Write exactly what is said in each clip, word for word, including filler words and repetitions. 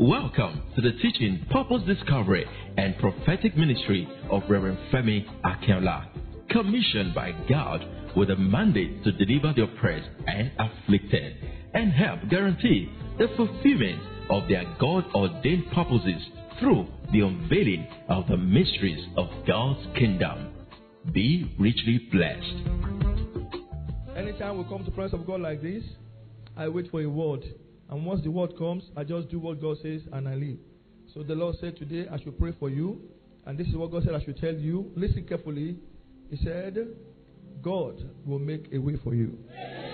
Welcome to the teaching, purpose discovery, and prophetic ministry of Reverend Femi Akinola, commissioned by God with a mandate to deliver the oppressed and afflicted and help guarantee the fulfillment of their God-ordained purposes through the unveiling of the mysteries of God's kingdom. Be richly blessed. Anytime we come to the presence of God like this, I wait for a word. And once the word comes, I just do what God says and I leave. So the Lord said today I should pray for you. And this is what God said I should tell you. Listen carefully. He said, God will make a way for you.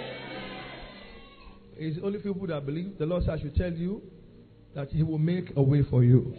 It's only people that believe. The Lord said I should tell you that He will make a way for you.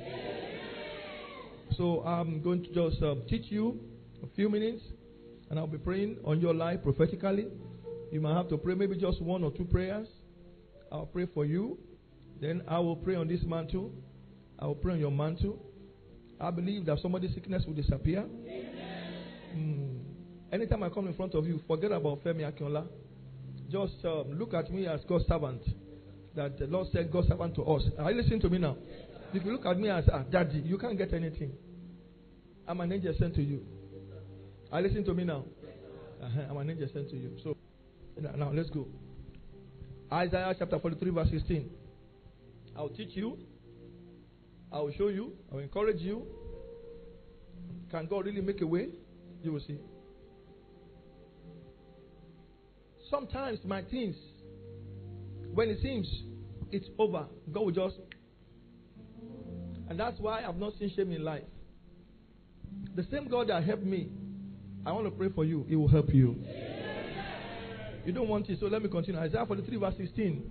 So I'm going to just uh, teach you a few minutes. And I'll be praying on your life prophetically. You might have to pray maybe just one or two prayers. I'll pray for you. Then I will pray on this mantle. I will pray on your mantle. I believe that somebody's sickness will disappear. Mm. Anytime I come in front of you, forget about Femi Akinola. Just um, look at me as God's servant. That the Lord said God's servant to us. Are you listening to me now? If you look at me as ah, daddy, you can't get anything. I'm an angel sent to you. Are you listening to me now? Uh-huh. I'm an angel sent to you. So now, now let's go. Isaiah chapter forty-three verse sixteen. I will teach you. I will show you. I will encourage you. Can God really make a way? You will see. Sometimes my things, when it seems it's over, God will just. And that's why I've not seen shame in life. The same God that helped me, I want to pray for you. He will help you. You don't want it, so let me continue. Isaiah forty-three verse sixteen.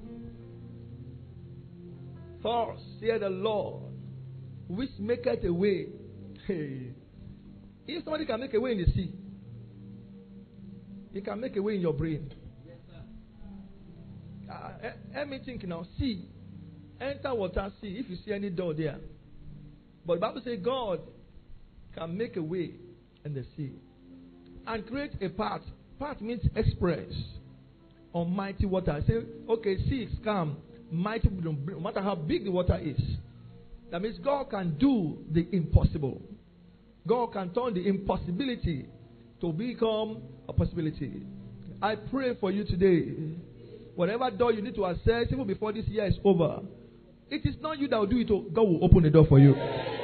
Thus saith the Lord, which maketh a way. Hey. If somebody can make a way in the sea, he can make a way in your brain. Uh, let me think now. Sea. Enter water, sea. If you see any door there. But the Bible says God can make a way in the sea. And create a path. Path means express on mighty water. I say, okay, sea is calm. Mighty, no matter how big the water is. That means God can do the impossible. God can turn the impossibility to become a possibility. I pray for you today. Whatever door you need to access, even before this year is over, it is not you that will do it. God will open the door for you.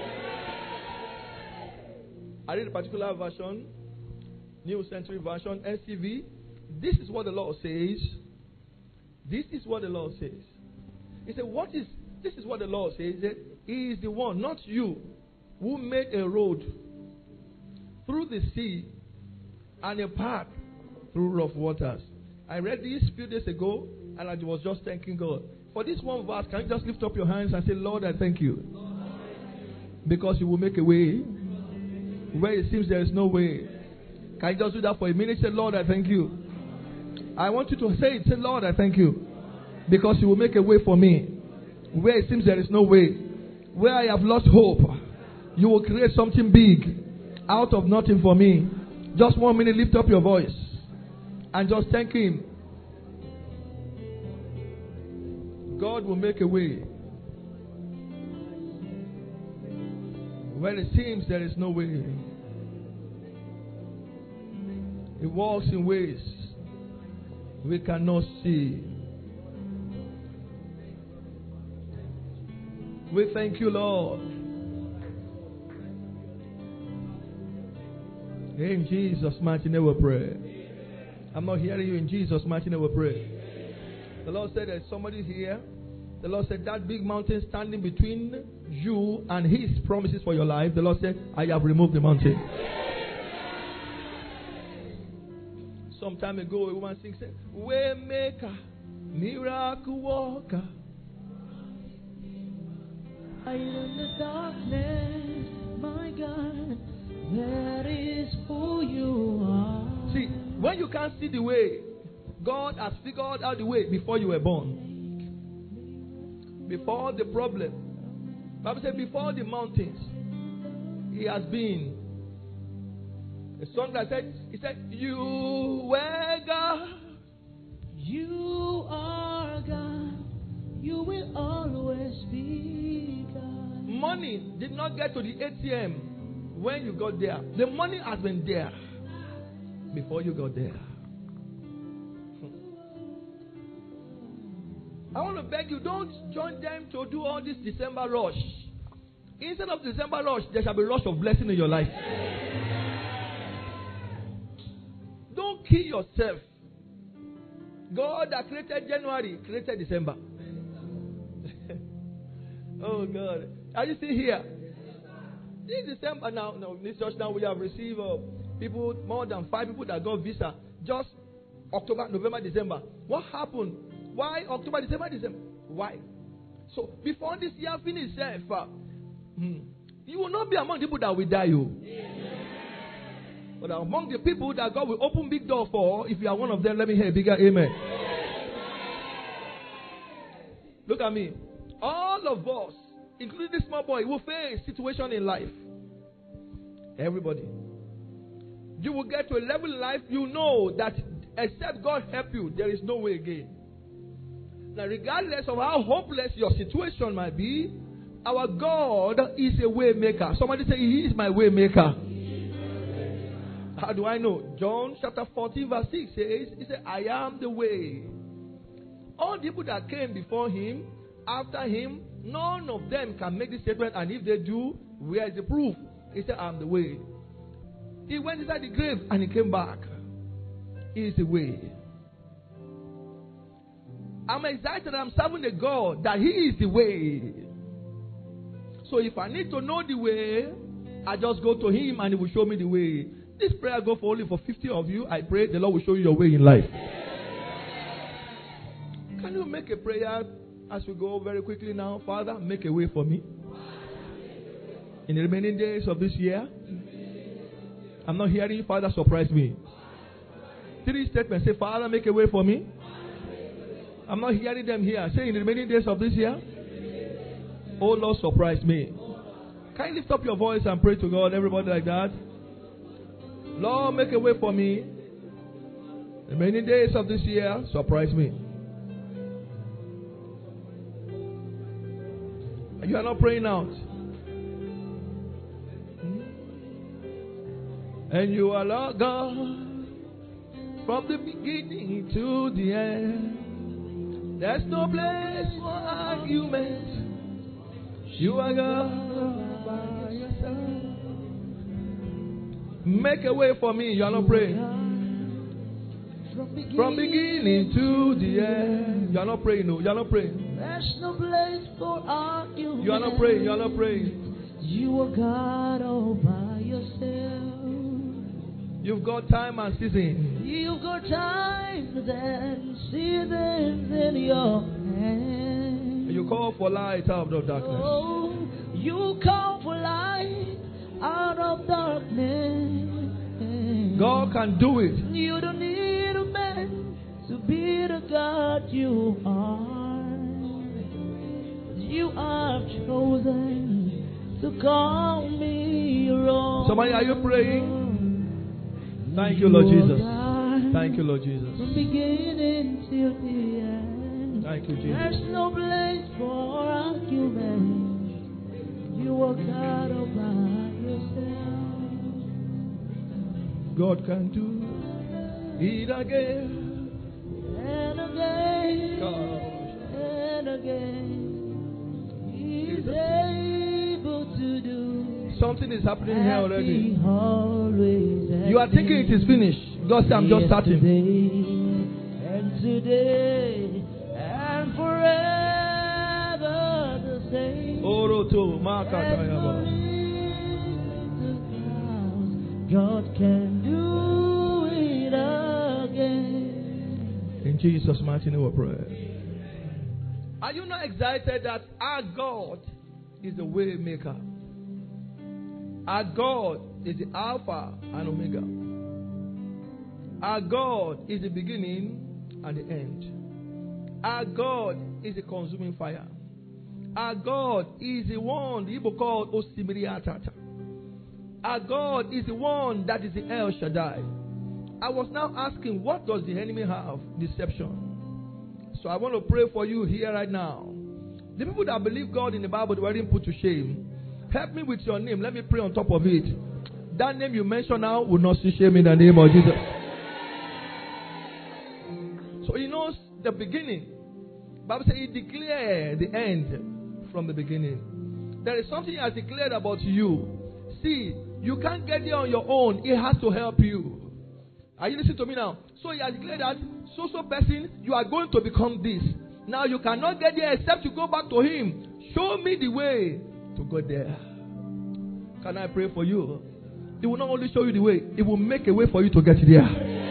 I read a particular version. New Century Version, N C V. This is what the Lord says. This is what the Lord says. He said, what is, this is what the Lord says. He said, He is the one, not you, who made a road through the sea and a path through rough waters. I read this a few days ago and I was just thanking God. For this one verse, can you just lift up your hands and say, Lord, I thank you. Because you will make a way where it seems there is no way. Can you just do that for a minute? Say, Lord, I thank you. I want you to say it. Say, Lord, I thank you. Because you will make a way for me. Where it seems there is no way. Where I have lost hope. You will create something big out of nothing for me. Just one minute, lift up your voice. And just thank Him. God will make a way. Where it seems there is no way. He walks in ways we cannot see. We thank you, Lord. In Jesus' mighty name we pray. I'm not hearing you. In Jesus' mighty name we pray. The Lord said there's somebody here. The Lord said that big mountain standing between you and His promises for your life. The Lord said, I have removed the mountain. Some time ago, a woman sings, Waymaker, miracle worker. Light in the darkness, my God, that is who you are. See, when you can't see the way, God has figured out the way before you were born. Before the problem. The Bible said, before the mountains, He has been. A song that said, He said, you were God. You are God. You will always be. money did not get to the A T M when you got there. The money has been there before you got there. I want to beg you, don't join them to do all this December rush. Instead of December rush, there shall be rush of blessing in your life. Don't kill yourself. God that created January created December. Oh God. Are you still here? This December now, no, this church now we have received uh, people, more than five people that got visa. Just October, November, December. What happened? Why October, December, December? Why? So before this year finishes, uh, hmm, you will not be among the people that will die. You. But among the people that God will open big door for, if you are one of them, let me hear a bigger amen. Look at me. All of us, including this small boy, will face situation in life. Everybody. You will get to a level in life, you know that except God help you, there is no way again. Now, regardless of how hopeless your situation might be, our God is a way maker. Somebody say, He is my way maker. How do I know? John chapter fourteen verse six says, He said, I am the way. All the people that came before Him, after Him, none of them can make this statement, and if they do, where is the proof? He said, I am the way. He went inside the grave and He came back. He is the way. I'm excited that I'm serving a God that He is the way. So if I need to know the way, I just go to Him and He will show me the way. This prayer go for only for fifty of you. I pray the Lord will show you your way in life. Can you make a prayer as we go very quickly now? Father, make a way for me. In the remaining days of this year, I'm not hearing you, Father, surprise me. Three statements. Say, Father, make a way for me. I'm not hearing them here. Say, in the remaining days of this year, oh Lord, surprise me. Can you lift up your voice and pray to God, everybody like that? Lord, make a way for me. The remaining days of this year, surprise me. You are not praying out. And you are Lord God from the beginning to the end. There's no place for argument. You are God by yourself. Make a way for me. You are not praying. From beginning to the end. You are not praying. No, you are not praying. There's no place for argument. You are not praying. You are not praying. You are God all by yourself. You've got time and season. You've got time and seasons in your hand. You call for light out of darkness. Oh, you call for light out of darkness. God can do it. You don't need a man to be the God you are. You are chosen to call me your own. Somebody, are you praying? Thank you, Lord Jesus. Thank you, Lord Jesus. From beginning till the end. Thank you, Jesus. There's no place for argument. You are God all by yourself. God can do it again And again. Gosh. And again. He's able to do. Something is happening here already. Always You are thinking it is finished. God said, I'm just starting. And today and forever the same. Oroto, Makatayaba. God can do it again. In Jesus' mighty name we pray. Are you not excited that our God is the way maker? Our God is the Alpha and Omega. Our God is the beginning and the end. Our God is the consuming fire. Our God is the one the Igbo called Osimiri Atata. Our God is the one that is the El Shaddai. I was now asking, what does the enemy have? Deception. So I want to pray for you here right now. The people that believe God in the Bible, they weren't put to shame. Help me with your name. Let me pray on top of it. That name you mention now will not see shame in the name of Jesus. So he knows the beginning. The Bible says he declared the end from the beginning. There is something he has declared about you. See, you can't get there on your own. He has to help you. Are you listening to me now? So he has declared that so so person, you are going to become this. Now you cannot get there except you go back to him. Show me the way to go there. Can I pray for you? He will not only show you the way, he will make a way for you to get there.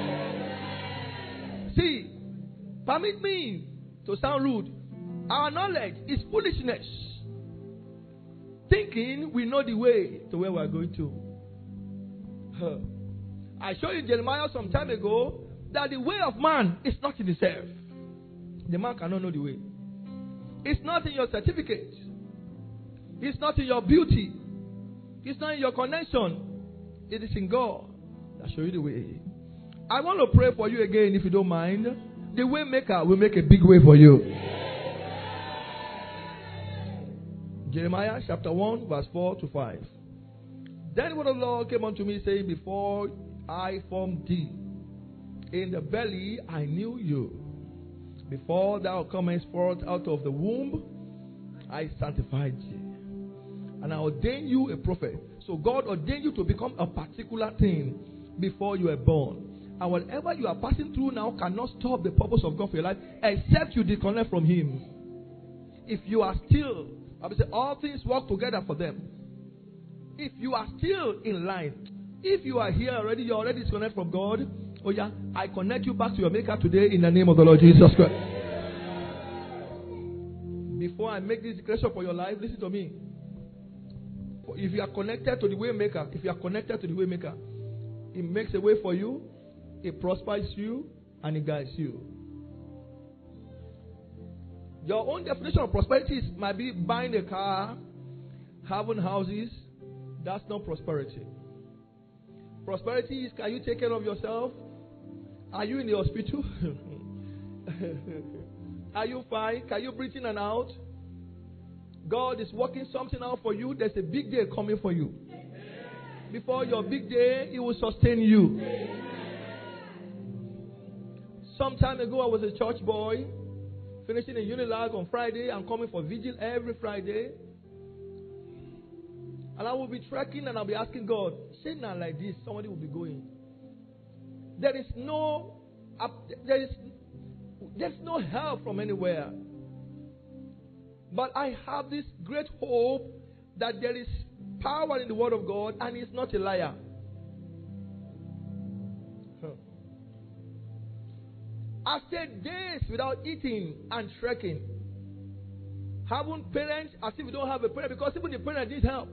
See, permit me to sound rude. Our knowledge is foolishness. Thinking we know the way to where we are going to. Huh. I showed you Jeremiah some time ago that the way of man is not in itself. The man cannot know the way. It's not in your certificate. It's not in your beauty. It's not in your connection. It is in God that show you the way. I want to pray for you again, if you don't mind. The way maker will make a big way for you. Jeremiah chapter one, verse four to five. Then the word of the Lord came unto me, saying, before I formed thee in the belly, I knew you. Before thou comest forth out of the womb, I sanctified thee. And I ordained you a prophet. So God ordained you to become a particular thing before you were born. And whatever you are passing through now cannot stop the purpose of God for your life, except you disconnect from Him. If you are still, I will say, all things work together for them. If you are still in line, if you are here already, you are already disconnected from God. Oh yeah, I connect you back to your Maker today in the name of the Lord Jesus Christ. Before I make this declaration for your life, listen to me. If you are connected to the way maker, if you are connected to the way maker, it makes a way for you, it prospers you, and it guides you. Your own definition of prosperity is, might be buying a car, having houses. That's not prosperity. Prosperity is, can you take care of yourself? Are you in the hospital? Are you fine? Can you breathe in and out? God is working something out for you. There's a big day coming for you. Before your big day, He will sustain you. Some time ago, I was a church boy, finishing a Unilag on Friday and coming for vigil every Friday. And I will be trekking and I'll be asking God, say now like this, somebody will be going. There is no, uh, there is, there's no help from anywhere. But I have this great hope that there is power in the Word of God and He's not a liar. Huh. I stayed days without eating and trekking. Having parents as if you don't have a parent, because even the parent needs help.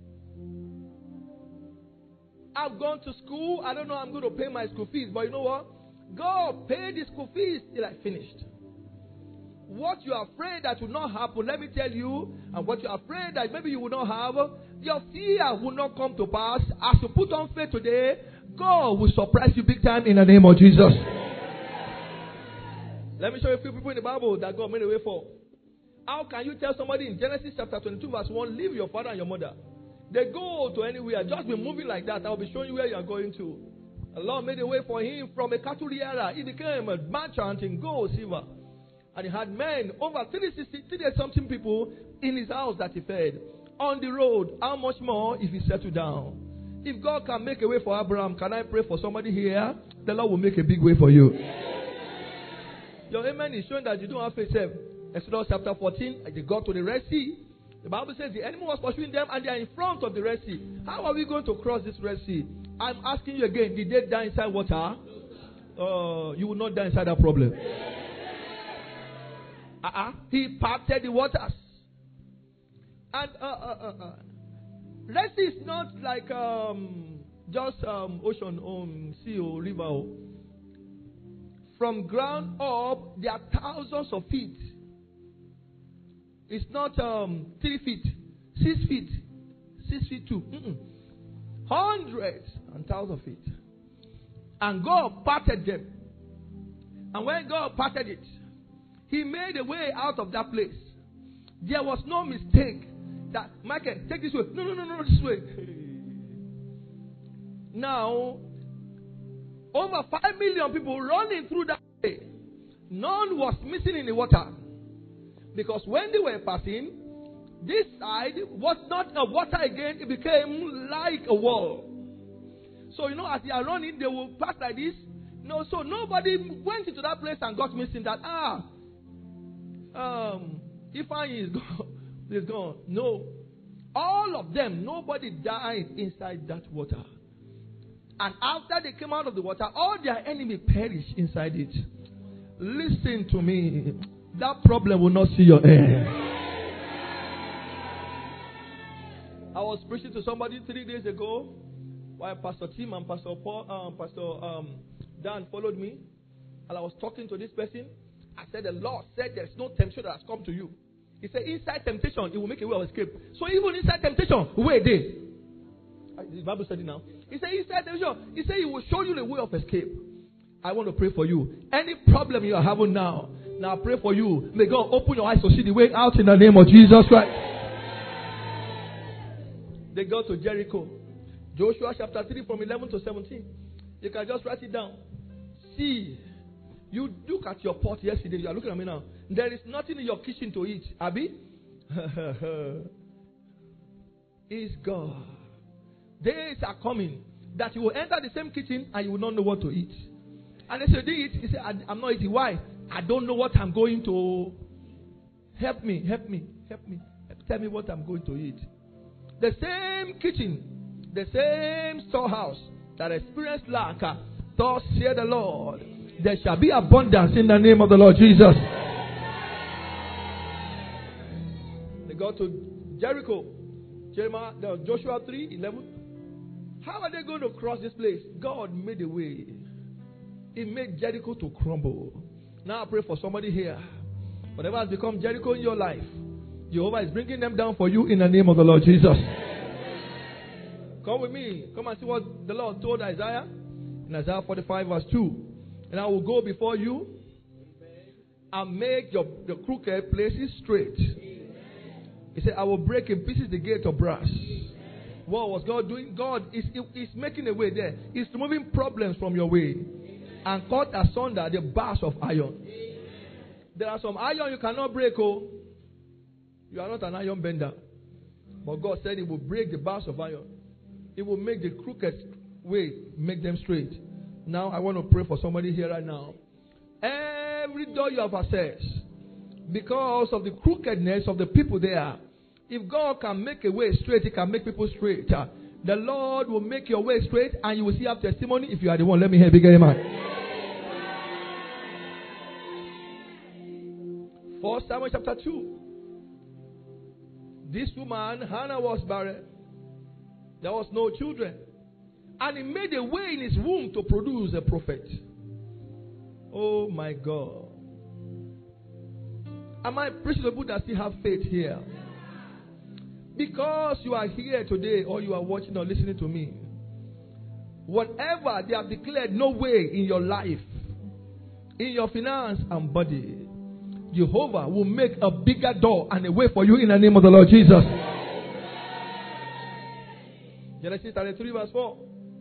I've gone to school. I don't know how I'm going to pay my school fees. But you know what? God paid the school fees till I finished. What you are afraid that will not happen, let me tell you, and what you are afraid that maybe you will not have, your fear will not come to pass. As you put on faith today, God will surprise you big time in the name of Jesus. Let me show you a few people in the Bible that God made a way for. How can you tell somebody in Genesis chapter twenty-two verse one, leave your father and your mother? They go to anywhere, just be moving like that. I'll be showing you where you are going to. The Lord made a way for him from a cattle rearer. He became a merchant in gold, silver. And he had men, over three hundred sixty something people in his house that he fed. On the road, how much more if he settled down? If God can make a way for Abraham, can I pray for somebody here? The Lord will make a big way for you. Your amen is showing that you don't have faith. Exodus chapter fourteen, they got to the Red Sea. The Bible says the enemy was pursuing them and they are in front of the Red Sea. How are we going to cross this Red Sea? I'm asking you again, did they die inside water? Uh, you will not die inside that problem. Uh-uh. He parted the waters. And uh, uh, uh, uh. Red Sea is not like um, just um, ocean, um, sea or river. From ground up, there are thousands of feet. It's not um, three feet, six feet, six feet two. Mm-mm. Hundreds and thousands of feet. And God parted them. And when God parted it, He made a way out of that place. There was no mistake that, Michael, take this way. No, no, no, no, this way. Now, over five million people running through that way. None was missing in the water. Because when they were passing, this side was not a water again. It became like a wall. So, you know, as they are running, they will pass like this. No, so nobody went into that place and got missing that, ah, um, Ifeanyi is gone. is gone. No. All of them, nobody died inside that water. And after they came out of the water, all their enemy perished inside it. Listen to me. That problem will not see your end. I was preaching to somebody three days ago while Pastor Tim and Pastor Paul, um, Pastor um, Dan followed me. And I was talking to this person. I said, the Lord said there's no temptation that has come to you. He said, inside temptation, it will make a way of escape. So even inside temptation, wait there. The Bible said it now. He said, inside temptation, he said, he will show you the way of escape. I want to pray for you. Any problem you are having now, now I pray for you. May God open your eyes to see the way out in the name of Jesus Christ. They go to Jericho. Joshua chapter three from eleven to seventeen. You can just write it down. See, you look at your pot yesterday. You are looking at me now. There is nothing in your kitchen to eat. Abi? Is God. Days are coming that you will enter the same kitchen and you will not know what to eat. And they said, eat. He said, I'm not eating. Why? I don't know what I'm going to. Help me, help me, help me. Tell me what I'm going to eat. The same kitchen, the same storehouse that experienced lack, thus said the Lord, there shall be abundance in the name of the Lord Jesus. They go to Jericho, Jeremiah, Joshua three eleven. How are they going to cross this place? God made a way. He made Jericho to crumble. Now I pray for somebody here. Whatever has become Jericho in your life, Jehovah is bringing them down for you in the name of the Lord Jesus. Come with me. Come and see what the Lord told Isaiah in Isaiah forty-five verse two. And I will go before you and make your, your crooked places straight. He said, I will break in pieces the gate of brass. What was God doing? God is, is making a way there. He's removing problems from your way and cut asunder the bars of iron. There are some iron you cannot break. Oh, you are not an iron bender. But God said He will break the bars of iron. He will make the crooked way, make them straight. Now I want to pray for somebody here right now. Every door you have accessed, because of the crookedness of the people there, if God can make a way straight, He can make people straight. The Lord will make your way straight, and you will see have testimony. If you are the one, let me hear big amen. First Samuel chapter two. This woman, Hannah, was barren. There was no children. And He made a way in His womb to produce a prophet. Oh my God. Am I preaching to people that still have faith here? Because you are here today, or you are watching or listening to me, whatever they have declared no way in your life, in your finance and body, Jehovah will make a bigger door and a way for you in the name of the Lord Jesus. Genesis thirty-three verse four.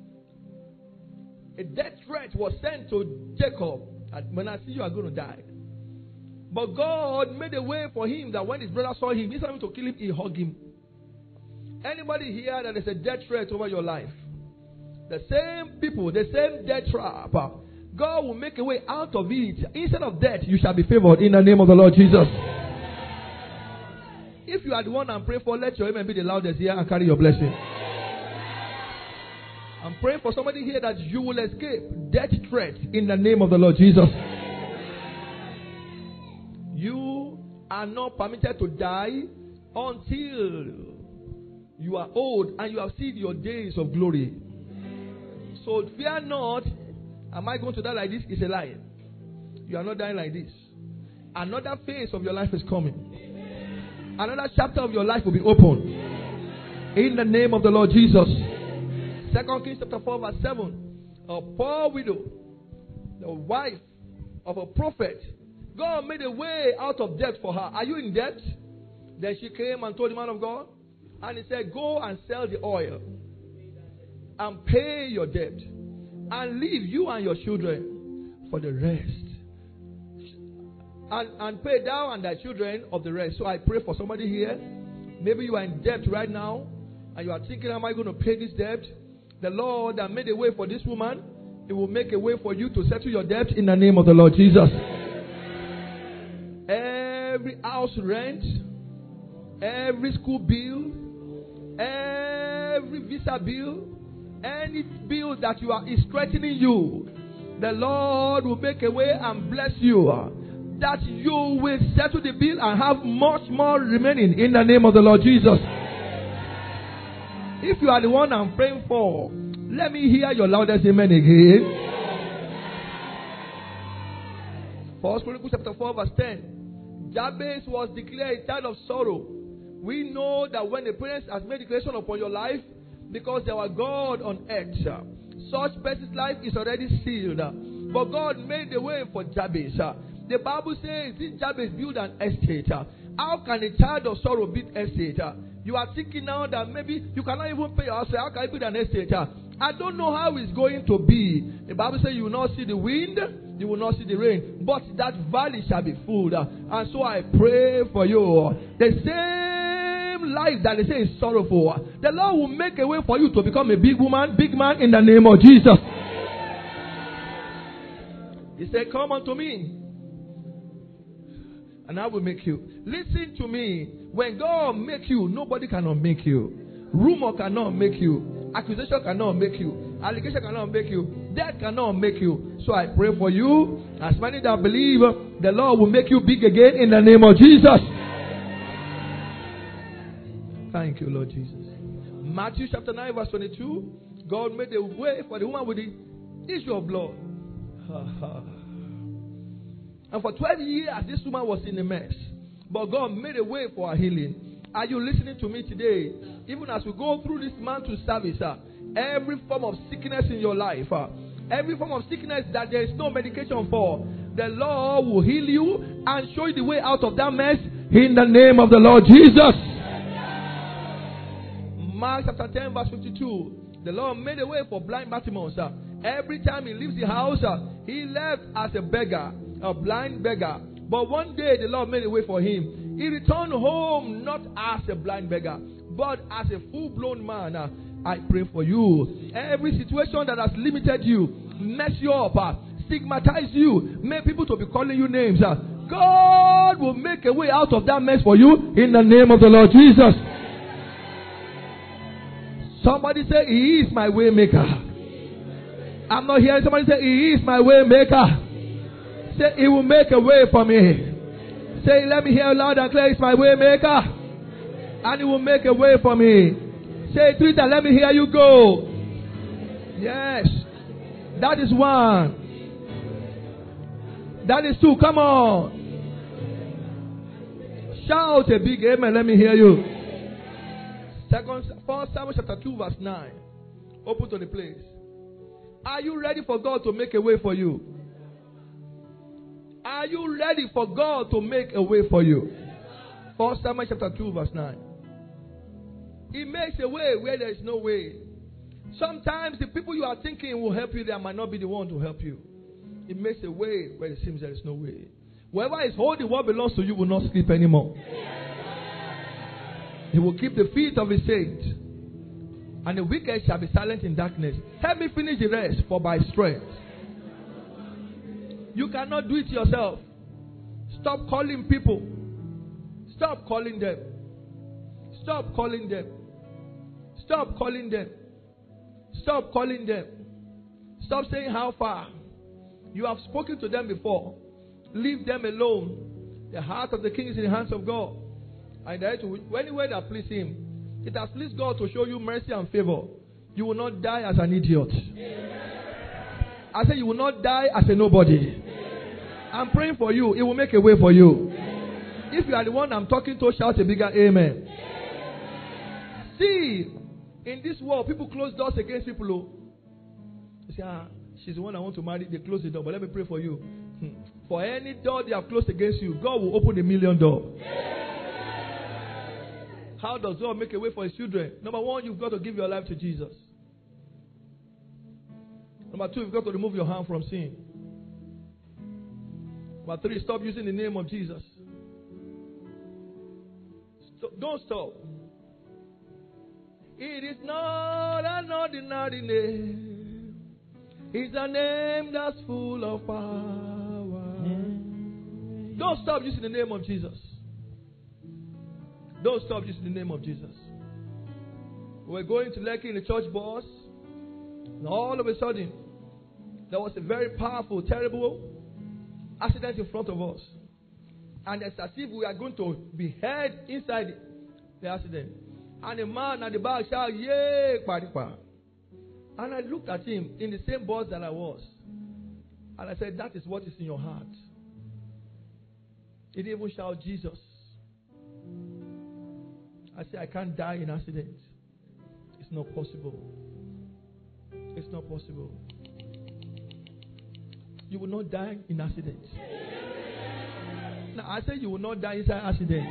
A death threat was sent to Jacob. And when I see you are going to die. But God made a way for him that when his brother saw him, instead of him to kill him, he hugged him. Anybody here that is a death threat over your life? The same people, the same death trap. God will make a way out of it. Instead of death, you shall be favored in the name of the Lord Jesus. If you are the one I'm praying for, let your amen be the loudest here and carry your blessing. I'm praying for somebody here that you will escape death threat in the name of the Lord Jesus. You are not permitted to die until you are old and you have seen your days of glory. So fear not. Am I going to die like this? It's a lie. You are not dying like this. Another phase of your life is coming. Another chapter of your life will be opened. In the name of the Lord Jesus. Second Kings chapter four verse seven. A poor widow, the wife of a prophet, God made a way out of debt for her. Are you in debt? Then she came and told the man of God, and he said, go and sell the oil and pay your debt and leave you and your children for the rest. And, and pay thou and thy children of the rest. So I pray for somebody here. Maybe you are in debt right now and you are thinking, how am I going to pay this debt? The Lord that made a way for this woman, He will make a way for you to settle your debt in the name of the Lord Jesus. Every house rent, every school bill, every visa bill, any bill that you are is threatening you, the Lord will make a way and bless you, that you will settle the bill and have much more remaining in the name of the Lord Jesus. If you are the one I'm praying for, let me hear your loudest amen again. First Chronicles chapter four verse ten. Jabez was declared a child of sorrow. We know that when the parents has made declaration upon your life, because there was God on earth, such person's life is already sealed. But God made the way for Jabez. The Bible says, this Jabez built an estate. How can a child of sorrow build estate? You are thinking now that maybe you cannot even pay your house. How can you build an estate? I don't know how it's going to be. The Bible says you will not see the wind, you will not see the rain, but that valley shall be full. And so I pray for you. The same life that they say is sorrowful, the Lord will make a way for you to become a big woman, big man in the name of Jesus. He said, come unto me, and I will make you. Listen to me. When God make you, nobody cannot make you. Rumor cannot make you. Accusation cannot make you. Allegation cannot make you. Death cannot make you. So I pray for you. As many that believe, the Lord will make you big again in the name of Jesus. Thank you, Lord Jesus. Matthew chapter nine verse twenty-two. God made a way for the woman with the issue of blood. And for twelve years, this woman was in a mess. But God made a way for her healing. Are you listening to me today? Even as we go through this mantle service, uh, every form of sickness in your life, uh, every form of sickness that there is no medication for, the Lord will heal you and show you the way out of that mess in the name of the Lord Jesus. Mark chapter ten verse fifty-two. The Lord made a way for blind Bartimaeus. Uh, every time he leaves the house, uh, he left as a beggar, a blind beggar. But one day the Lord made a way for him. He returned home not as a blind beggar, but as a full-blown man. Uh, I pray for you. Every situation that has limited you, mess you up, uh, stigmatize you, make people to be calling you names, uh, God will make a way out of that mess for you in the name of the Lord Jesus. Somebody say, He is my way maker. I'm not hearing somebody say, He is my way maker. Say, He will make a way for me. Say, let me hear loud and clear, it's my way maker. And He will make a way for me. Say three times, let me hear you go. Yes. That is one. That is two. Come on. Shout a big amen. Let me hear you. Second, First Samuel chapter two verse nine. Open to the place. Are you ready for God to make a way for you? Are you ready for God to make a way for you? First Samuel chapter two verse nine. He makes a way where there is no way. Sometimes the people you are thinking will help you, they might not be the one to help you. He makes a way where it seems there is no way. Whoever is holding what belongs to you will not sleep anymore. He will keep the feet of his saints, and the wicked shall be silent in darkness. Help me finish the rest, for by strength. You cannot do it yourself. Stop calling people. Stop calling them. Stop calling them. Stop calling them. Stop calling them. Stop saying how far. You have spoken to them before. Leave them alone. The heart of the king is in the hands of God. And anywhere that please him, it has pleased God to show you mercy and favor. You will not die as an idiot. I say you will not die as a nobody. I'm praying for you. It will make a way for you. If you are the one I'm talking to, shout a bigger amen. See, in this world, people close doors against people. You say, ah, she's the one I want to marry. They close the door. But let me pray for you. For any door they have closed against you, God will open a million doors. How does God make a way for his children? Number one, you've got to give your life to Jesus. Number two, you've got to remove your hand from sin. Number three, stop using the name of Jesus. Stop, don't stop. It is not an ordinary name. It's a name that's full of power. Don't stop using the name of Jesus. Don't stop using the name of Jesus. We're going to Lekki in the church bus. And all of a sudden, there was a very powerful, terrible accident in front of us. And it's as if we are going to be head inside the accident. And a man at the back shouted, "Yay, Paripa." And I looked at him in the same bus that I was. And I said, that is what is in your heart. He didn't even shout Jesus. I said, I can't die in accident. It's not possible. It's not possible. You will not die in accident. Now, I said you will not die inside accident.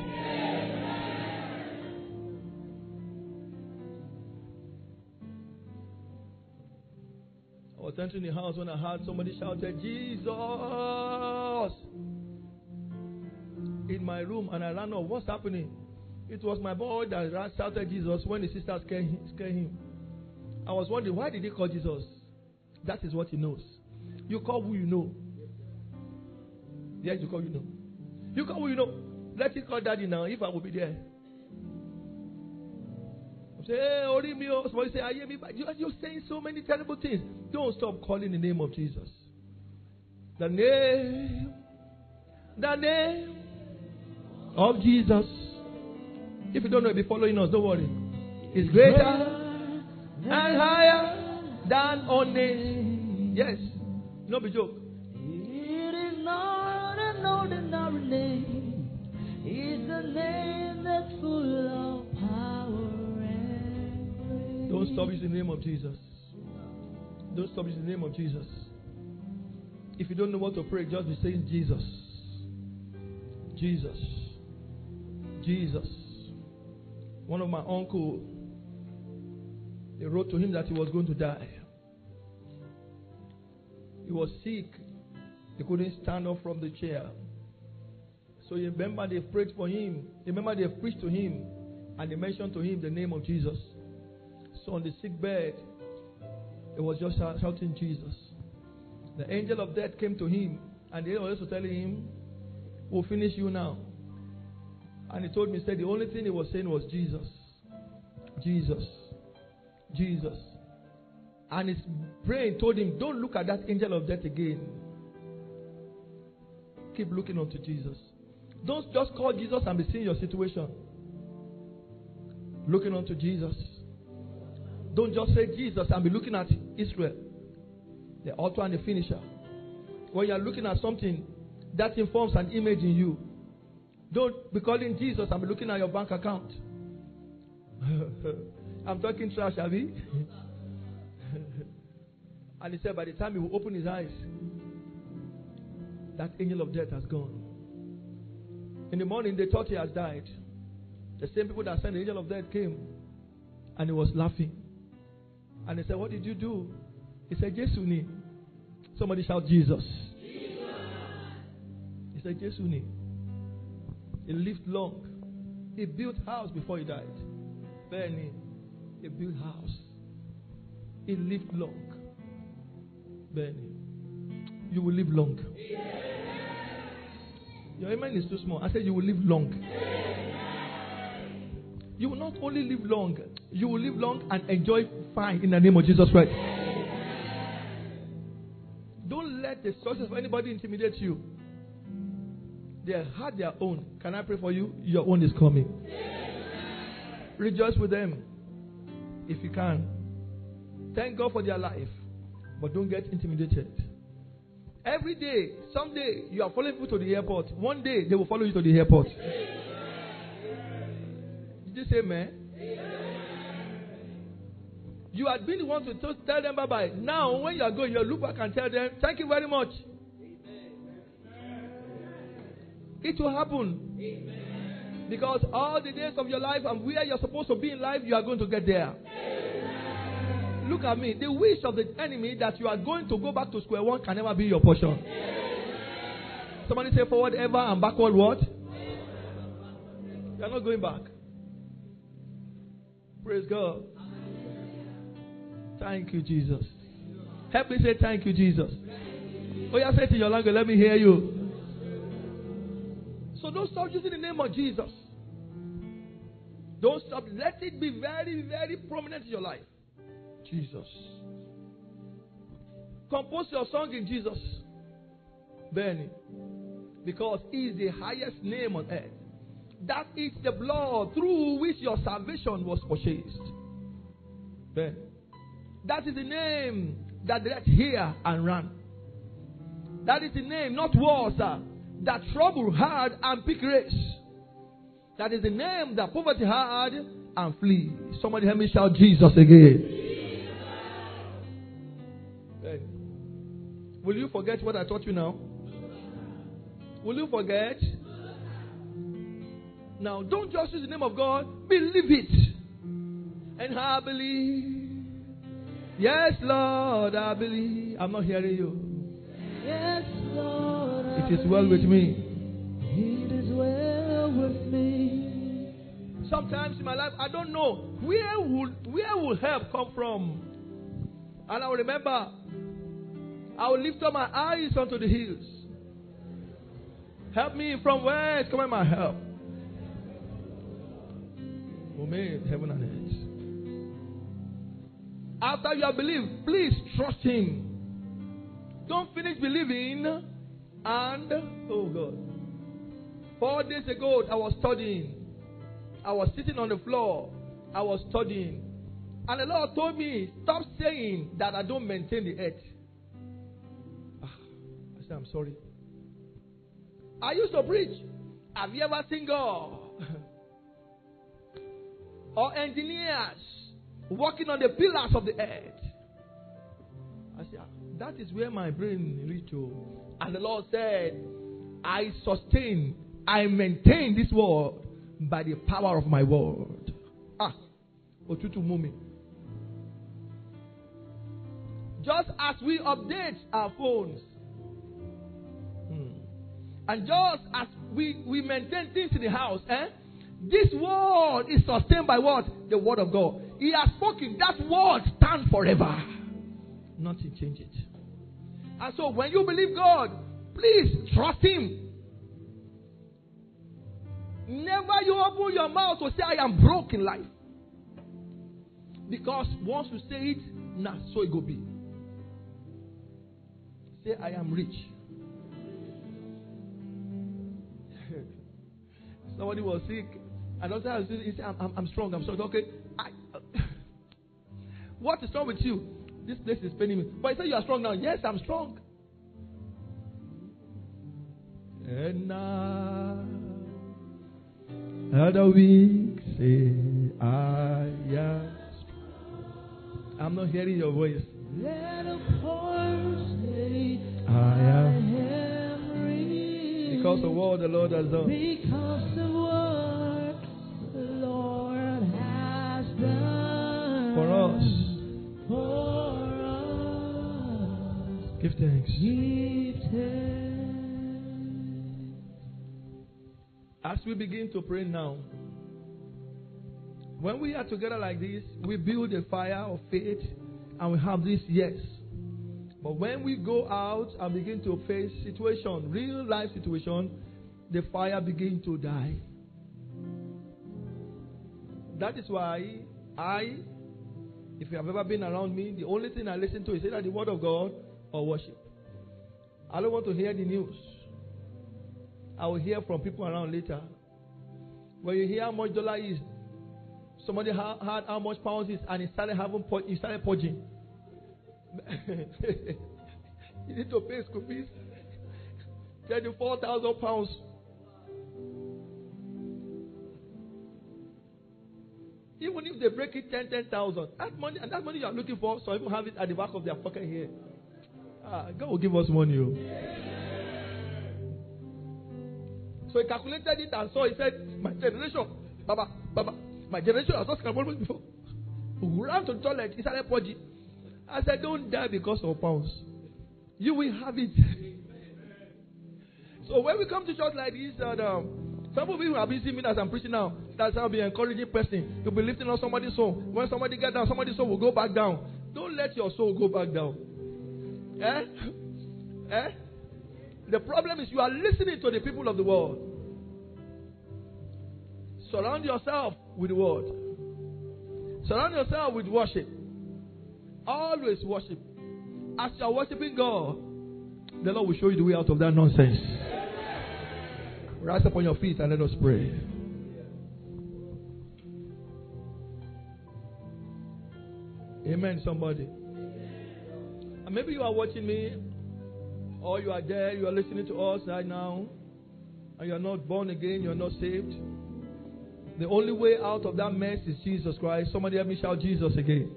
I was entering the house when I heard somebody shouted, "Jesus!" in my room, and I ran up. What's happening? It was my boy that shouted Jesus when the sister scared him, scared him. I was wondering, why did he call Jesus? That is what he knows. You call who you know. Yes, you call who you know. You call who you know. Let him call daddy now, if I will be there. Say, hey, Ori me, somebody say, I hear me, but you're saying so many terrible things. Don't stop calling the name of Jesus. The name, the name of Jesus. If you don't know, be following us, don't worry. It's greater and higher than all names. Yes, no be joke. It is not an ordinary name. It's a name that's full of power and grace. Don't stop using the name of Jesus. Don't stop using the name of Jesus. If you don't know what to pray, just be saying Jesus. Jesus. Jesus. One of my uncle, they wrote to him that he was going to die. He was sick. He couldn't stand up from the chair. So you remember they prayed for him. You remember they preached to him. And they mentioned to him the name of Jesus. So on the sick bed, he was just shouting Jesus. The angel of death came to him. And they were also telling him, "We'll finish you now." And he told me, said the only thing he was saying was Jesus. Jesus. Jesus. And his brain told him, don't look at that angel of death again. Keep looking unto Jesus. Don't just call Jesus and be seeing your situation. Looking unto Jesus. Don't just say Jesus and be looking at Israel, the author and the finisher. When you are looking at something, that informs an image in you. Don't be calling Jesus and be looking at your bank account. I'm talking trash, Abby. And he said by the time he will open his eyes, that angel of death has gone. In the morning they thought he has died. The same people that sent the angel of death came and he was laughing. And they said, "What did you do?" He said, "Jesuni." Somebody shout Jesus. Jesus. He said, "Jesuni." He lived long. He built house before he died. Benny, he built house. He lived long. Benny, you will live long. Your amen is too small. I said you will live long. You will not only live long, you will live long and enjoy fine in the name of Jesus Christ. Don't let the success of anybody intimidate you. They had their own. Can I pray for you? Your own is coming. Rejoice with them if you can. Thank God for their life, but don't get intimidated. Every day, someday, you are following people to the airport. One day, they will follow you to the airport. Did you say amen? You had been the one to tell them bye-bye. Now, when you are going, you look back and tell them, "Thank you very much." It will happen. Because all the days of your life and where you're supposed to be in life, you are going to get there. Look at me. The wish of the enemy that you are going to go back to square one can never be your portion. Somebody say forward ever and backward what? You are not going back. Praise God. Thank you, Jesus. Help me say thank you, Jesus. Oh, yeah, say it in your language. Let me hear you. So don't stop using the name of Jesus. Don't stop. Let it be very, very prominent in your life. Jesus. Compose your song in Jesus. Benny. Because he is the highest name on earth. That is the blood through which your salvation was purchased. Ben. That is the name that let hear and ran. That is the name, not wars, uh, that trouble had and pick race. That is the name that poverty had and flee. Somebody help me shout Jesus again. Jesus. Ben. Will you forget what I taught you now? Will you forget? Now, don't just use the name of God. Believe it. And I believe. Yes, Lord, I believe. I'm not hearing you. Yes, Lord, I it is well with me. It is well with me. Sometimes in my life, I don't know where will where will help come from. And I will remember, I will lift up my eyes unto the hills. Help me from where is coming my help? Who made heaven and earth. After you have believed, please trust Him. Don't finish believing and, oh God. Four days ago, I was studying. I was sitting on the floor. I was studying. And the Lord told me, stop saying that I don't maintain the earth. I said, I'm sorry. I used to preach. Have you ever seen God? Or engineers working on the pillars of the earth? I said, that is where my brain reached to. And the Lord said, I sustain, I maintain this world by the power of my word. Ah, Otutu Mumi. Just as we update our phones, hmm. and just as we, we maintain things in the house, eh? This word is sustained by what? The word of God. He has spoken. That word stands forever. Nothing changes it. And so when you believe God, please trust Him. Never you open your mouth to say, I am broke in life. Because once you say it, nah, so it go be. Say, I am rich. Somebody was sick. And also he said, I'm, I'm, I'm strong, I'm strong. Okay. I, uh, what is wrong with you? This place is paining me. But he said, you are strong now. Yes, I'm strong. And now, other weak say, I am strong. I'm not hearing your voice. Let a poor say, I am. I am rich. Because of what the Lord has done. Because of what the Lord has done. For us. For us. Give thanks. Give thanks. As we begin to pray now, when we are together like this, we build a fire of faith and we have this yes. But when we go out and begin to face situation, real life situation, the fire begins to die. That is why I, if you have ever been around me, the only thing I listen to is either the word of God or worship. I don't want to hear the news. I will hear from people around later. When you hear how much dollar is, somebody ha- had how much pounds is, and he started having, he started purging. You need to pay school fees. Twenty-four thousand pounds. Even if they break it ten, ten thousand, that money and that money you are looking for, some people have it at the back of their pocket here. Ah, God will give us money. Oh. So he calculated it and saw, he said, my generation, Baba, Baba, my generation has not scrambled before. Who ran to the toilet, he started purging. I said, don't die because of pounds. You will have it. So when we come to church like this, and, um, some of you have been seeing me as I'm preaching now. That's how I'll be encouraging person. You'll be lifting up somebody's soul. When somebody gets down, somebody's soul will go back down. Don't let your soul go back down. Eh? Eh? The problem is you are listening to the people of the world. Surround yourself with the word. Surround yourself with worship. Always worship. As you are worshiping God, the Lord will show you the way out of that nonsense. Rise up on your feet and let us pray. Amen, somebody. And maybe you are watching me, or you are there, you are listening to us right now, and you are not born again, you are not saved. The only way out of that mess is Jesus Christ. Somebody help me shout Jesus again.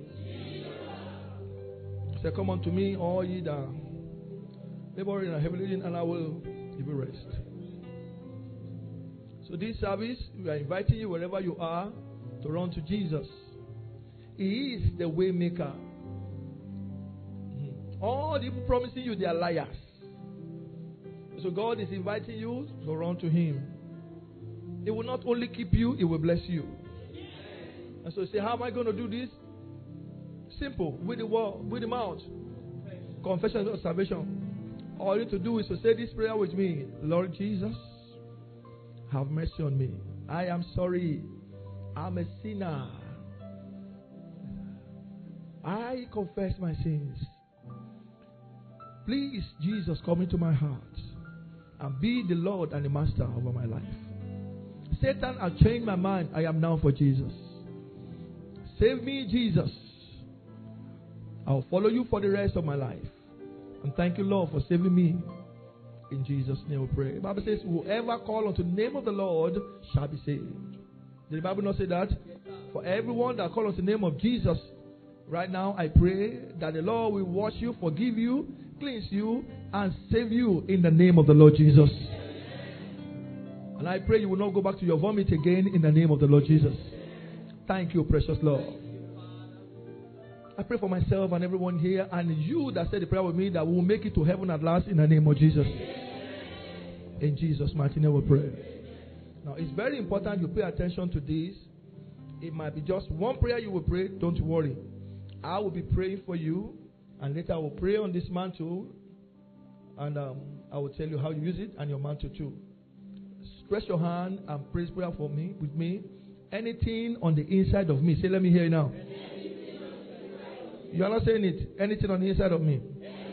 Say, come unto me, all ye that labor and are heavily laden, and I will give you rest. So this service, we are inviting you wherever you are to run to Jesus. He is the way maker. All the people promising you, they are liars. So God is inviting you to run to Him. It will not only keep you, it will bless you. And so you say, how am I going to do this? Simple. With the word, with the mouth. Confession of salvation. All you need to do is to say this prayer with me. Lord Jesus, have mercy on me. I am sorry. I'm a sinner. I confess my sins. Please, Jesus, come into my heart and be the Lord and the Master over my life. Satan has changed my mind. I am now for Jesus. Save me, Jesus. I'll follow you for the rest of my life. And thank you, Lord, for saving me. In Jesus' name we pray. The Bible says, whoever call unto the name of the Lord shall be saved. Did the Bible not say that? For everyone that calls unto the name of Jesus, right now I pray that the Lord will wash you, forgive you, cleanse you, and save you in the name of the Lord Jesus. And I pray you will not go back to your vomit again in the name of the Lord Jesus. Thank you, precious Lord. I pray for myself and everyone here and you that said the prayer with me that we will make it to heaven at last in the name of Jesus. In Jesus' mighty name we pray. Now it's very important you pay attention to this. It might be just one prayer you will pray. Don't worry. I will be praying for you, and later I will pray on this mantle, and um, I will tell you how you use it and your mantle too. Stretch your hand and praise prayer for me with me. Anything on the inside of me, say, let me hear you now. You are not saying it. Anything on the inside of me.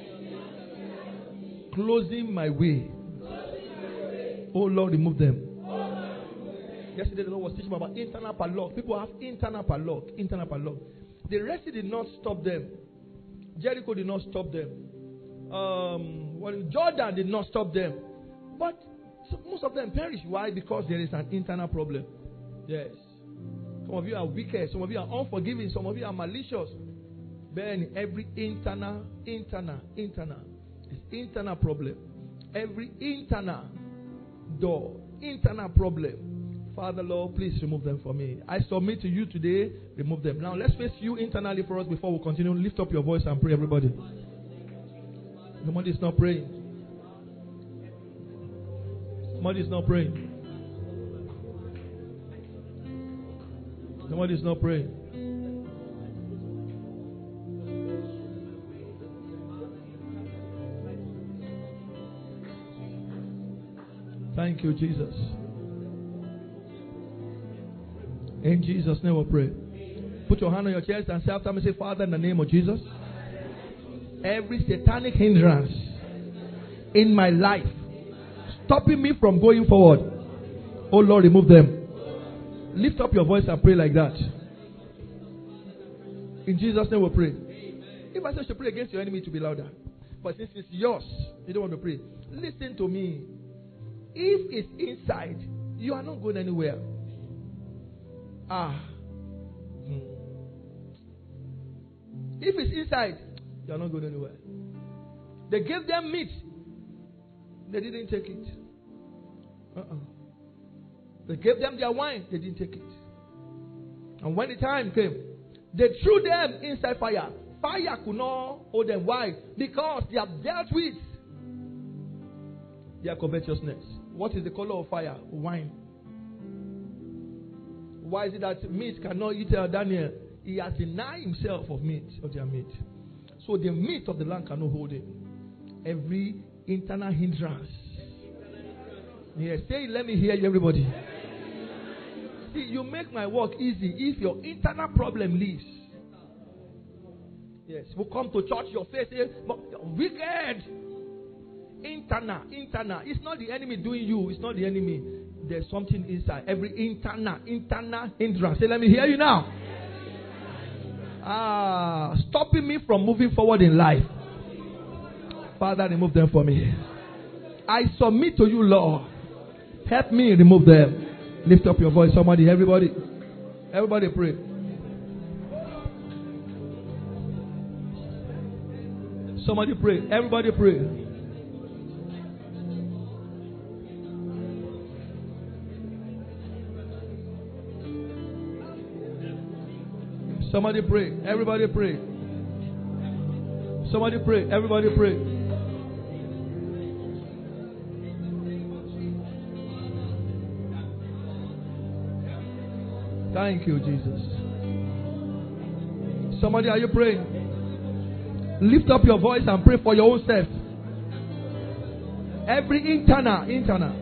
Closing my way. Oh Lord, remove them. Yesterday the Lord was teaching about internal padlock. People have internal padlock. Internal padlock. The Red Sea did not stop them. Jericho did not stop them. Um, well, Jordan did not stop them. But so most of them perish. Why? Because there is an internal problem. Yes. Some of you are wicked. Some of you are unforgiving. Some of you are malicious. Then every internal, internal, internal is internal problem. Every internal door, internal problem. Father, Lord, please remove them for me. I submit to you today. Remove them. Now, let's face you internally for us before we continue. Lift up your voice and pray, everybody. Somebody is not praying. Somebody is not praying. Somebody is not praying. Thank you, Jesus. In Jesus' name we pray. Put your hand on your chest and say after me, say, Father, in the name of Jesus, every satanic hindrance in my life stopping me from going forward, oh Lord, remove them. Lift up your voice and pray like that. In Jesus' name we pray. If I say you should pray against your enemy, to be louder. But since it's yours, you don't want to pray. Listen to me. If it's inside, you are not going anywhere. Ah. Hmm. If it's inside, you are not going anywhere. They gave them meat. They didn't take it. Uh-uh. They gave them their wine. They didn't take it. And when the time came, they threw them inside fire. Fire could not hold them. Why? Because they have dealt with their covetousness. What is the color of fire? Wine. Why is it that meat cannot eat uh, Daniel? He has denied himself of meat, of their meat. So the meat of the land cannot hold him. Every internal hindrance. Yes, say, let me hear you, everybody. See, you make my work easy if your internal problem leaves. Yes, we come to church, your face is wicked. Internal, internal. It's not the enemy doing you. It's not the enemy. There's something inside. Every internal, internal hindrance. Say, let me hear you now. Ah, stopping me from moving forward in life. Father, remove them for me. I submit to you, Lord. Help me remove them. Lift up your voice, somebody, everybody. Everybody pray. Somebody pray. Everybody pray. Somebody pray. Everybody pray. Somebody pray. Everybody pray. Thank you, Jesus. Somebody, are you praying? Lift up your voice and pray for your own self. Every internal, internal.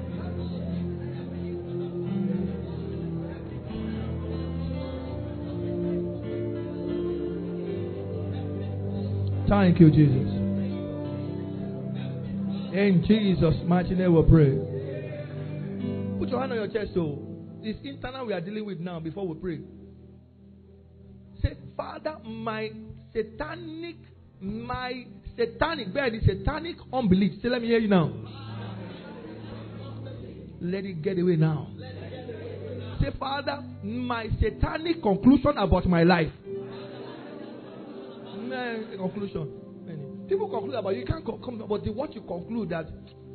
Thank you, Jesus. In Jesus' mighty name we pray. Put your hand on your chest, so it's internal we are dealing with now before we pray. Say, Father, my satanic, my satanic, bear the satanic unbelief. Say, let me hear you now. Let it get away now. Say, Father, my satanic conclusion about my life. Conclusion. People conclude about you. You can't come, but the, what you conclude that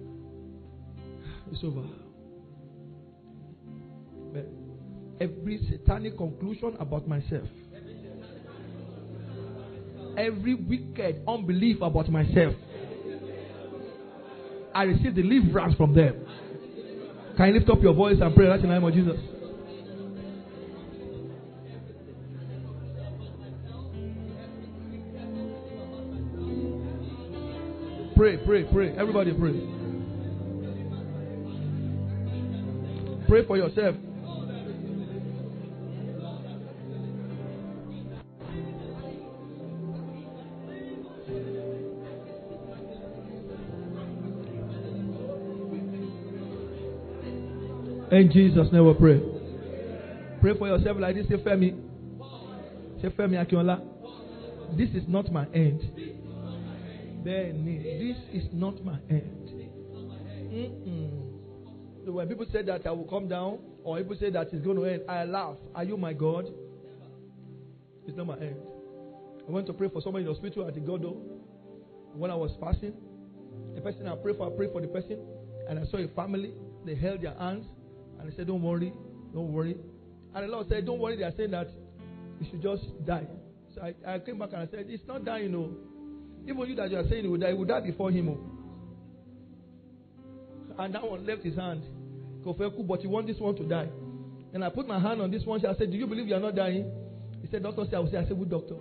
it's over. Every satanic conclusion about myself, every wicked unbelief about myself, I receive deliverance from them. Can you lift up your voice and pray right in the name of Jesus? Pray, pray, pray. Everybody pray. Pray for yourself. In Jesus' name we pray. Pray for yourself like this. Say, Femi. Say, Femi Akinola. This is not my end. This is not my end. Mm-mm. So when people say that I will come down, or people say that it's going to end, I laugh. Are you my God? It's not my end. I went to pray for somebody in the hospital at the Godo. When I was fasting, the person I prayed for, I prayed for the person, and I saw a family. They held their hands, and they said, "Don't worry, don't worry." And the Lord said, "Don't worry." They are saying that you should just die. So I, I came back and I said, "It's not dying, you know. Even you that you are saying he will die, he will die before him." And that one left his hand. But you want this one to die. And I put my hand on this one. I said, "Do you believe you are not dying?" He said, "Doctor, say I will say." I said, "Good doctor."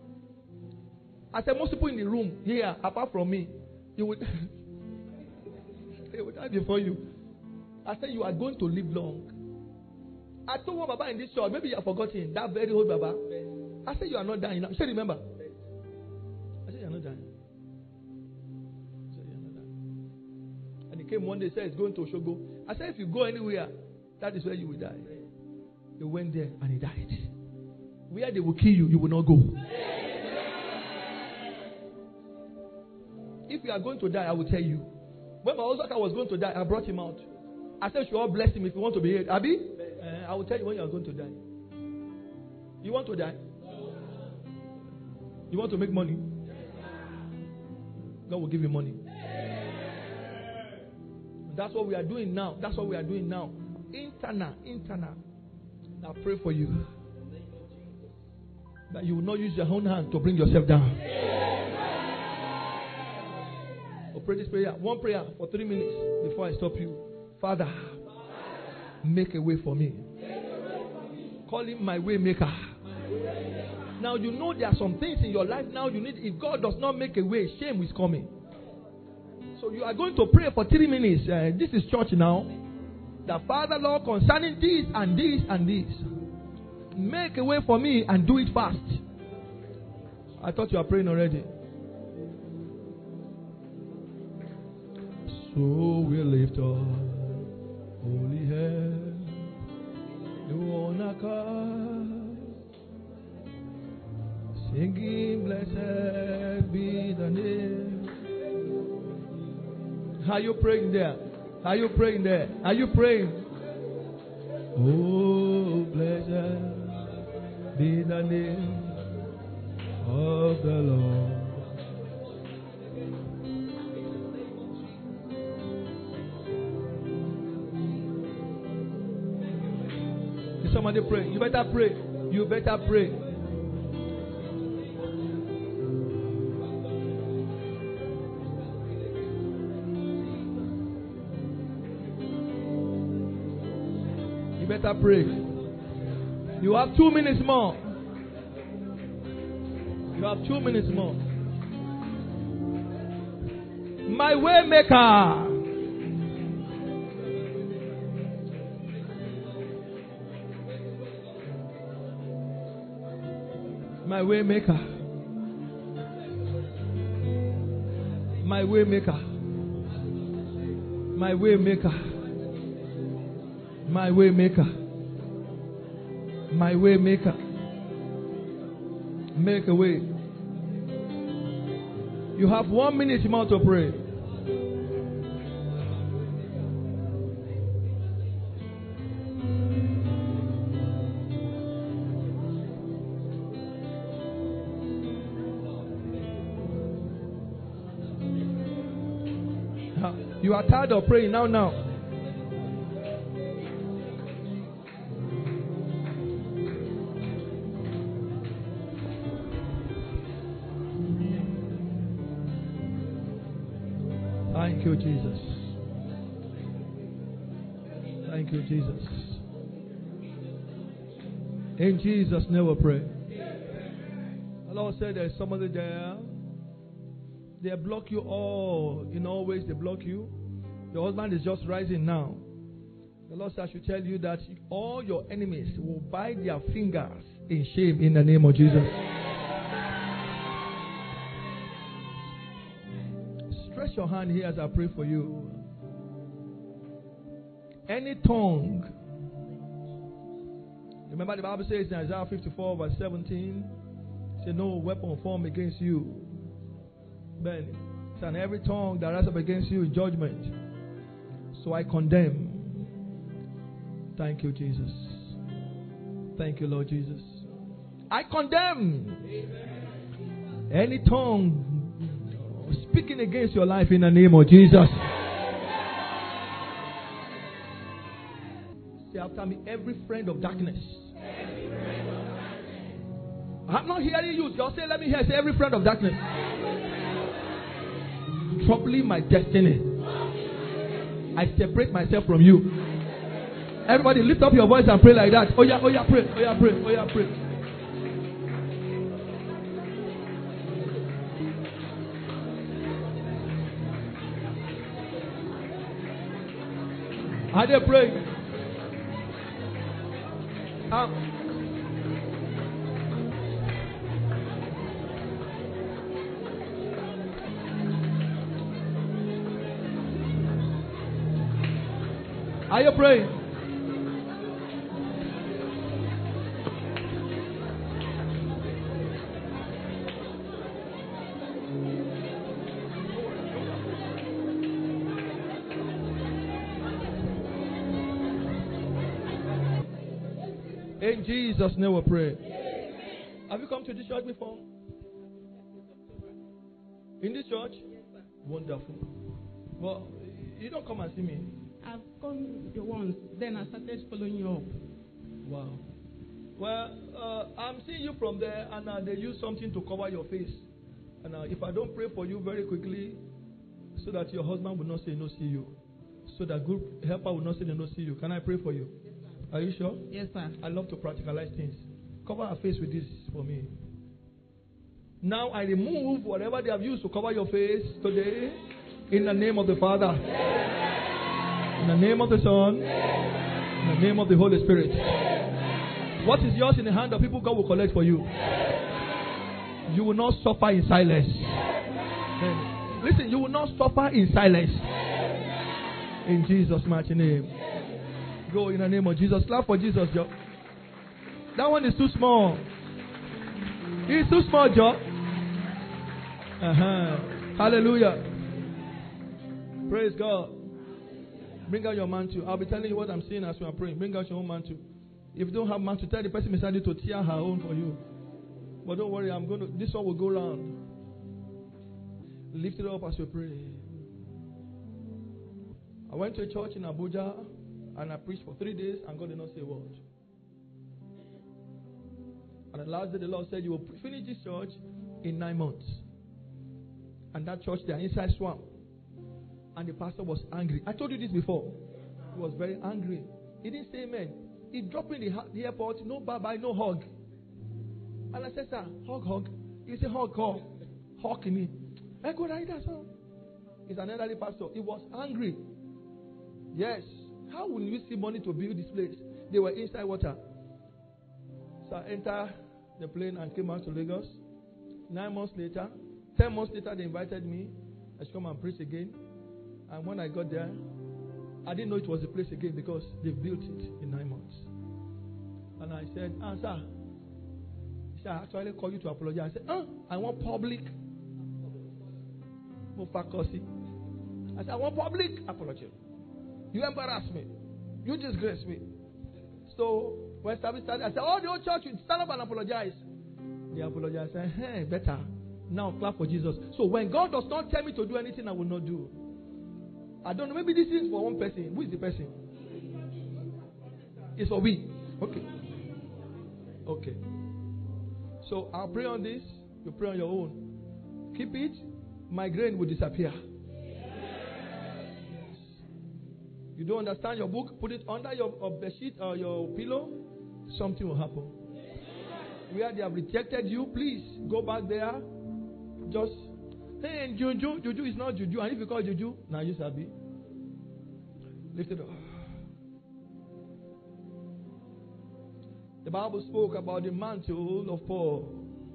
I said, "Most people in the room here, apart from me, you would they will die before you." I said, "You are going to live long." I told one Baba in this church, maybe you have forgotten, that very old Baba. I said, "You are not dying." He said, "Remember." I said, "You are not dying." He said, "You are not dying." And he came one day, said, "It's going to Oshogo." I said, "If you go anywhere, that is where you will die." He went there and he died. Where they will kill you, you will not go. If you are going to die, I will tell you. When my Osaka was going to die, I brought him out. I said, "You all bless him if you want to be here." Abi, uh, I will tell you when you are going to die. You want to die? You want to make money? God will give you money. That's what we are doing now. That's what we are doing now. Internal, internal. I pray for you that you will not use your own hand to bring yourself down. Or pray this prayer. One prayer for three minutes before I stop you. Father, make a way for me. Call him my way maker. Now you know there are some things in your life now you need. If God does not make a way, shame is coming. So you are going to pray for three minutes. Uh, this is church now. The Father, Lord, concerning this and this and this, make a way for me and do it fast. I thought you were praying already. So we lift up holy hands, you on a car, singing, blessed be the name. Are you praying there? Are you praying there? Are you praying? Oh, blessed be the name of the Lord. Is somebody praying? You better pray. You better pray. Better pray. You have two minutes more. You have two minutes more. My way maker. My way maker. My way maker. My way maker. My way maker. My way maker. Make a way. You have one minute more to pray. You are tired of praying now, now. Thank you, Jesus. Thank you, Jesus. In Jesus' name we pray. The Lord said there's somebody there. They block you all. In all ways, they block you. Your husband is just rising now. The Lord said I should tell you that all your enemies will bite their fingers in shame in the name of Jesus. Stretch your hand here as I pray for you. Any tongue. Remember the Bible says in Isaiah fifty-four verse seventeen, say no weapon formed against you. Ben, and every tongue that rises up against you in judgment. So I condemn. Thank you, Jesus. Thank you, Lord Jesus. I condemn any tongue speaking against your life in the name of Jesus. Say after me, every friend of darkness. I'm not hearing you. Just say, let me hear. Say, every friend of darkness. Troubling my destiny. I separate myself from you. Everybody lift up your voice and pray like that. Oh yeah, oh yeah, pray. Oh yeah, pray. Oh yeah, pray. Are they praying? Um, Are you praying? In Jesus' name we pray. Have you come to this church before? In this church? Wonderful. Well, You don't come and see me. I've come the once. Then I started following you up. Wow. Well, uh, I'm seeing you from there, and uh, they use something to cover your face. And uh, if I don't pray for you very quickly, so that your husband will not say no see you, so that good helper will not say no see you, can I pray for you? Yes, are you sure? Yes, sir. I love to practicalize things. Cover her face with this for me. Now I remove whatever they have used to cover your face today, in the name of the Father, in the name of the Son, in the name of the Holy Spirit. What is yours in the hand of people, God will collect for you. You will not suffer in silence. Listen, you will not suffer in silence. In Jesus' mighty name. Go in the name of Jesus. Clap for Jesus, Joe. That one is too small. It's too small, Joe. Uh-huh. Hallelujah. Praise God. Bring out your mantle. I'll be telling you what I'm seeing as we are praying. Bring out your own mantle. If you don't have mantle, tell the person beside you to tear her own for you. But don't worry, I'm going to. This one will go round. Lift it up as we pray. I went to a church in Abuja and I preached for three days and God did not say a word. And the last day the Lord said, you will finish this church in nine months. And that church, they are inside swamp. And the pastor was angry. I told you this before. He was very angry. He didn't say amen. He dropped in the, the airport, no bye-bye, no hug. And I said, sir, hug, hug. He said, hug, hug. Hug me. I go right there, sir. He's an elderly pastor. He was angry. Yes. How will you see money to build this place? They were inside water. So I entered the plane and came out to Lagos. Nine months later, ten months later, they invited me. I should come and preach again. And when I got there, I didn't know it was the place again because they built it in nine months. And I said, ah, sir, he said, I actually called you to apologize. I said, ah, I want public. I said, I want public apology. You embarrass me. You disgrace me. So, when service started, I said, oh, the whole church should stand up and apologize. They apologized. I said, hey, better. Now clap for Jesus. So, when God does not tell me to do anything, I will not do. I don't know. Maybe this is for one person. Who is the person? It's for we. Okay. Okay. So, I'll pray on this. You pray on your own. Keep it. Migraine will disappear. You don't understand your book, put it under your bed sheet or your pillow. Something will happen. Where they have rejected you, please go back there. Just, hey, Juju, Juju is not Juju. And if you call Juju, now you shall be. Lift it up. The Bible spoke about the mantle of Paul.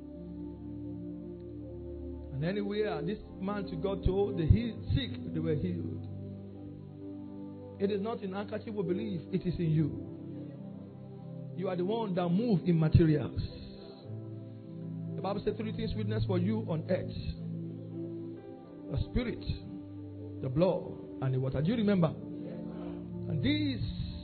And anywhere this mantle got to, the healed, sick, they were healed. It is not in handkerchief we believe, it is in you. You are the one that move in materials. The Bible says three things witness for you on earth: the spirit, the blood, and the water. Do you remember? And these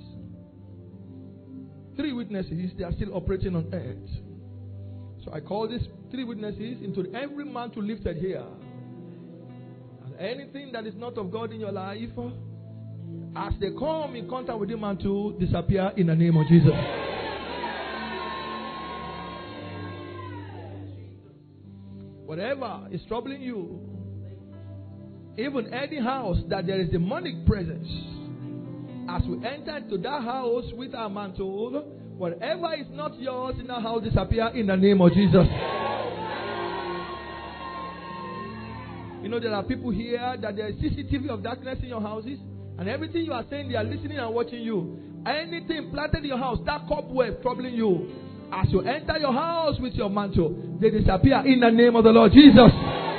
three witnesses, they are still operating on earth. So I call these three witnesses into every mantle lifted here. And anything that is not of God in your life, as they come in contact with the mantle, disappear in the name of Jesus. Whatever is troubling you, even any house that there is demonic presence, as we enter into that house with our mantle, whatever is not yours in that house disappear in the name of Jesus. You know, there are people here that there is C C T V of darkness in your houses. And everything you are saying, they are listening and watching you. Anything planted in your house, that cobweb troubling you, as you enter your house with your mantle, they disappear in the name of the Lord Jesus.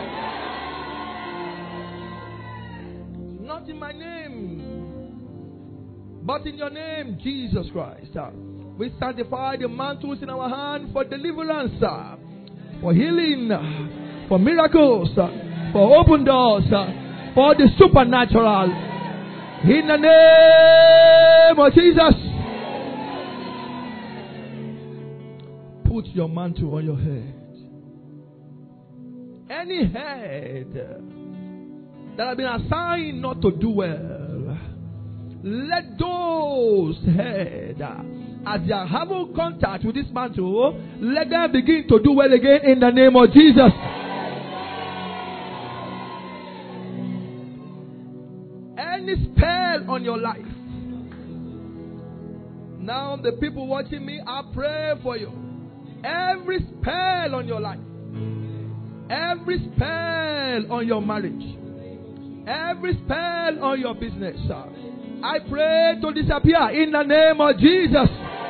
Not in my name, but in your name, Jesus Christ. We sanctify the mantles in our hand for deliverance, for healing, for miracles, for open doors, for the supernatural. In the name of Jesus. Put your mantle on your head. Any head that have been assigned not to do well, let those head, as they are having contact with this mantle, let them begin to do well again in the name of Jesus. Any spell on your life. Now the people watching me, I pray for you. Every spell on your life. Every spell on your marriage. Every spell on your business. I pray to disappear in the name of Jesus.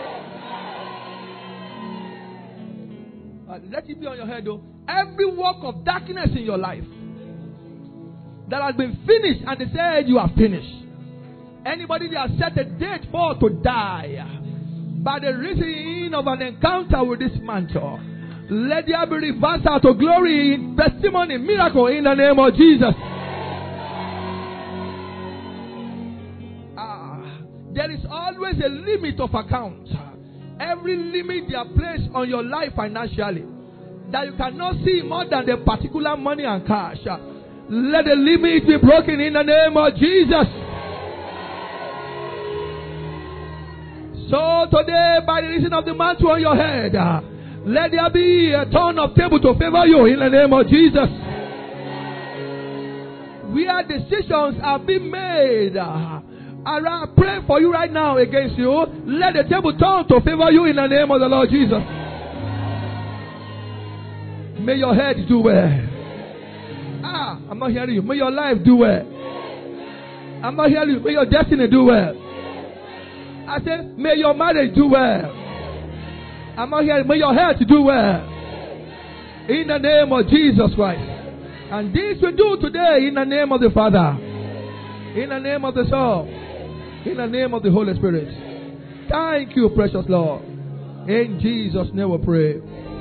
Uh, let it be on your head though. Every work of darkness in your life that has been finished and they said you are finished. Anybody that has set a date for to die by the reason of an encounter with this mantle, let there be reversal to glory, testimony, miracle in the name of Jesus. Ah, there is always a limit of account. Every limit they are placed on your life financially, that you cannot see more than the particular money and cash. Let the limit be broken in the name of Jesus. So today, by the reason of the mantle on your head, uh, let there be a turn of table to favor you in the name of Jesus. Where decisions have been made, uh, I pray for you right now against you. Let the table turn to favor you in the name of the Lord Jesus. May your head do well. Ah, I'm not hearing you. May your life do well. I'm not hearing you. May your destiny do well. I said, may your marriage do well. I'm not hearing. May your health do well. In the name of Jesus Christ. And this we do today in the name of the Father. In the name of the Son. In the name of the Holy Spirit. Thank you, precious Lord. In Jesus' name we pray.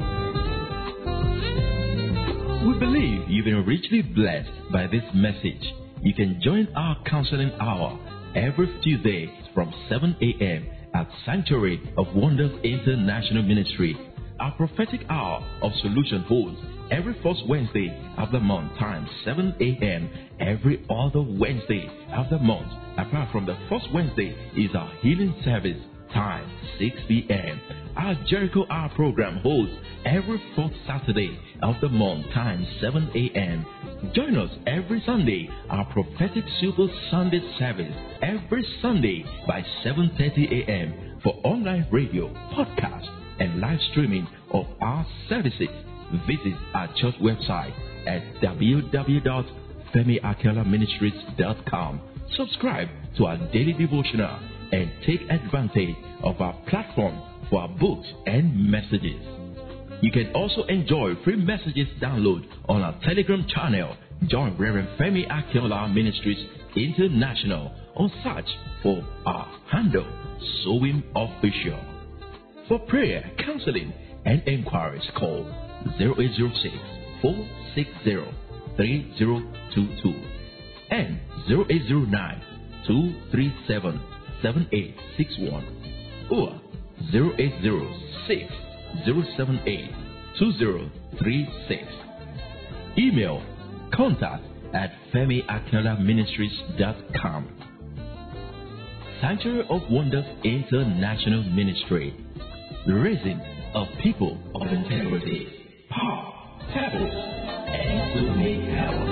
We believe you've been richly blessed by this message. You can join our counseling hour every Tuesday from seven a.m. at Sanctuary of Wonders International Ministry. Our prophetic hour of solution holds every first Wednesday of the month, time seven a.m. every other Wednesday of the month. Apart from the first Wednesday is our healing service, time six p.m. Our Jericho Hour program holds every fourth Saturday of the month, time seven a.m. Join us every Sunday, our prophetic Super Sunday service, every Sunday by seven thirty a.m. for online radio, podcast, and live streaming of our services. Visit our church website at w w w dot femi akela ministries dot com. Subscribe to our daily devotional and take advantage of our platform for our books and messages. You can also enjoy free messages download on our Telegram channel. Join Reverend Femi Akela Ministries International or search for our handle, Sowing Official. For prayer, counseling, and inquiries, call zero eight zero six, four six zero, three zero two two and zero eight zero nine, two three seven, seven eight six one or zero eight zero six, zero seven eight, two zero three six. Email contact at femi akela ministries dot com. Sanctuary of Wonders International Ministry, raising a people of integrity, power, purpose, and to make heaven.